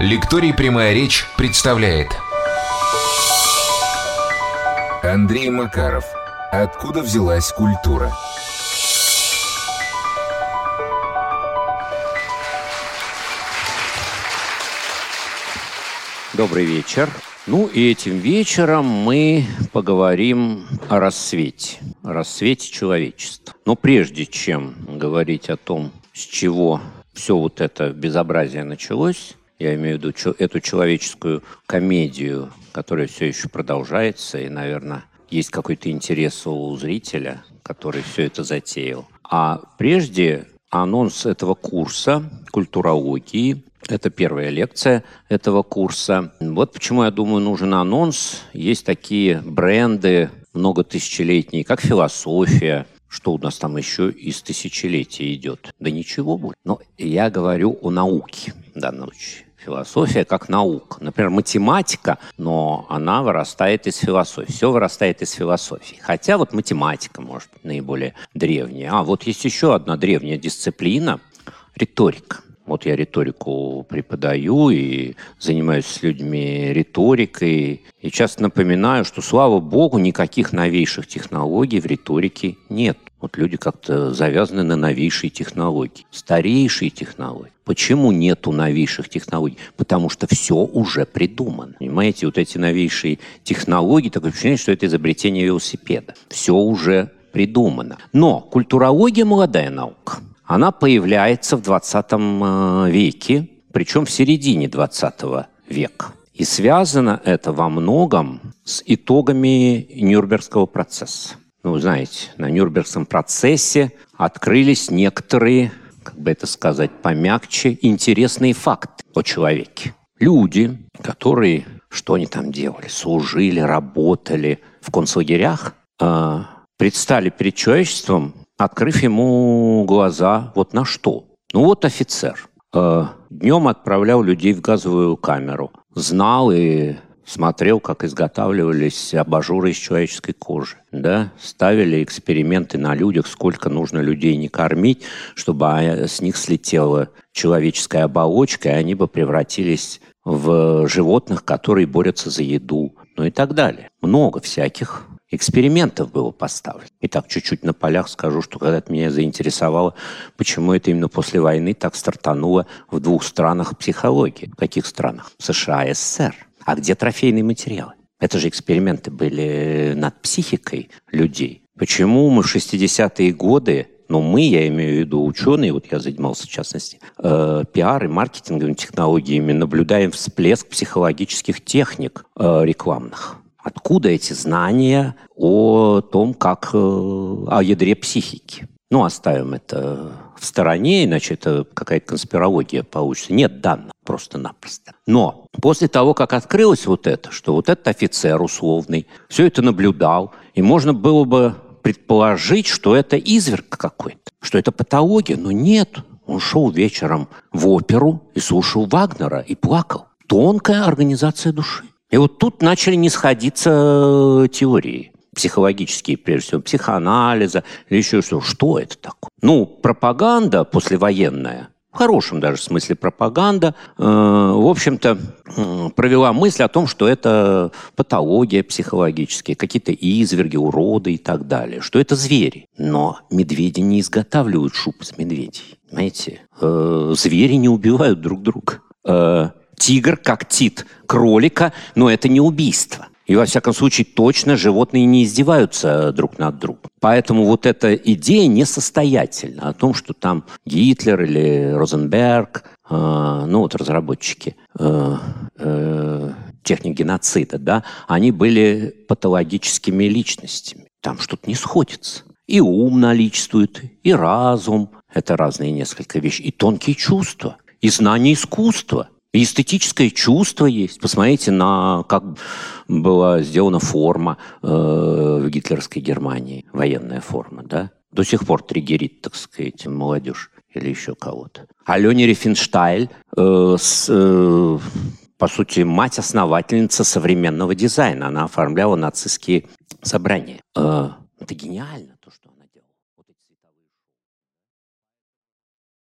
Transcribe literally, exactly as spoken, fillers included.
Лекторий «Прямая речь» представляет Андрей Макаров. Откуда взялась культура? Добрый вечер. Ну и этим вечером мы поговорим о рассвете, о рассвете человечества. Но прежде чем говорить о том, с чего все вот это безобразие началось, я имею в виду эту человеческую комедию, которая все еще продолжается, и, наверное, есть какой-то интерес у зрителя, который все это затеял. А прежде анонс этого курса культурологии. Это первая лекция этого курса. Вот почему, я думаю, нужен анонс. Есть такие бренды многотысячелетние, как философия. Что у нас там еще из тысячелетия идет? Да ничего будет. Но я говорю о науке в данном случае. Философия как наука. Например, математика, но она вырастает из философии. Все вырастает из философии. Хотя вот математика, может быть, наиболее древняя. А вот есть еще одна древняя дисциплина – риторика. Вот я риторику преподаю и занимаюсь с людьми риторикой. И часто напоминаю, что, слава богу, никаких новейших технологий в риторике нет. Вот люди как-то завязаны на новейшие технологии. Старейшие технологии. Почему нету новейших технологий? Потому что все уже придумано. Понимаете, вот эти новейшие технологии, такое впечатление, что это изобретение велосипеда. Все уже придумано. Но культурология – молодая наука. Она появляется в двадцатом веке, причем в середине двадцатого века. И связано это во многом с итогами Нюрнбергского процесса. Ну, вы знаете, на Нюрнбергском процессе открылись некоторые, как бы это сказать помягче, интересные факты о человеке. Люди, которые, что они там делали, служили, работали в концлагерях, э, предстали перед человечеством, открыв ему глаза вот на что. Ну вот офицер э, днем отправлял людей в газовую камеру, знал и смотрел, как изготавливались абажуры из человеческой кожи. Да? Ставили эксперименты на людях, сколько нужно людей не кормить, чтобы с них слетела человеческая оболочка, и они бы превратились в животных, которые борются за еду, ну и так далее. Много всяких экспериментов было поставлено. И так чуть-чуть на полях скажу, что когда-то меня заинтересовало, почему это именно после войны так стартануло в двух странах психологии. В каких странах? В США и СССР. А где трофейные материалы? Это же эксперименты были над психикой людей. Почему мы в шестидесятые годы, ну мы, я имею в виду ученые, вот я занимался в частности, э, пиар и маркетинговыми технологиями, наблюдаем всплеск психологических техник э, рекламных. Откуда эти знания о том, как э, о ядре психики? Ну, оставим это в стороне, иначе это какая-то конспирология получится. Нет данных, просто-напросто. Но после того, как открылось вот это, что вот этот офицер условный все это наблюдал, и можно было бы предположить, что это изверг какой-то, что это патология, но нет. Он шел вечером в оперу и слушал Вагнера и плакал. Тонкая организация души. И вот тут начали не сходиться теории психологические, прежде всего, психоанализа или еще что. Что это такое? Ну, пропаганда послевоенная, в хорошем даже смысле пропаганда, э, в общем-то, э, провела мысль о том, что это патология психологические, какие-то изверги, уроды и так далее, что это звери. Но медведи не изготавливают шуб из медведей. Знаете, э, звери не убивают друг друга. Э, Тигр когтит кролика, но это не убийство. И, во всяком случае, точно животные не издеваются друг над другом. Поэтому вот эта идея несостоятельна о том, что там Гитлер или Розенберг, э, ну вот разработчики э, э, техник геноцида, да, они были патологическими личностями. Там что-то не сходится. И ум наличествует, и разум. Это разные несколько вещей. И тонкие чувства, и знание искусства. И эстетическое чувство есть. Посмотрите, на как была сделана форма э, в гитлеровской Германии. Военная форма, да? До сих пор триггерит, так сказать, молодежь или еще кого-то. Алене Рифенштайль, э, с, э, по сути, мать-основательница современного дизайна. Она оформляла нацистские собрания. Э, это гениально.